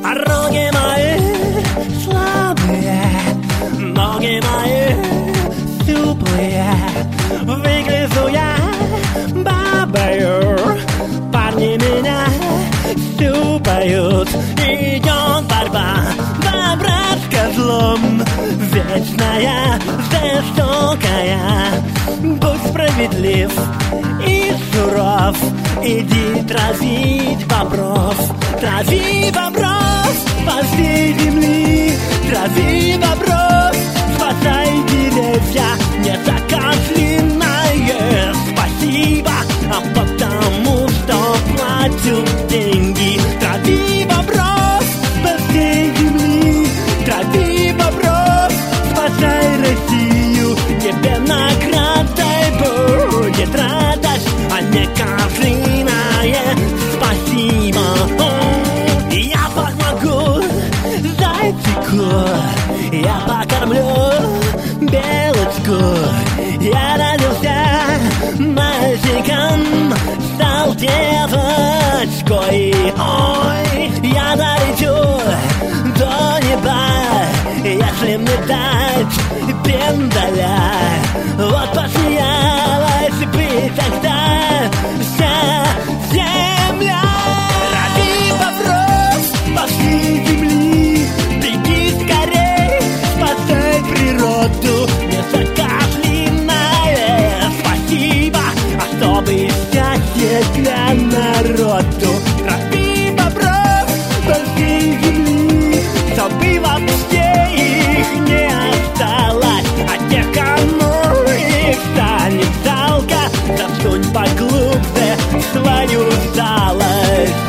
А руки мои слабые, ноги мои теплые. Выгляжу я бабою, парни меня щупают. Идет борьба, добра с козлом, вечная, жестокая. Будь справедлив и суров, иди травить бобров. Трави бобров по всей земли, трави бобров.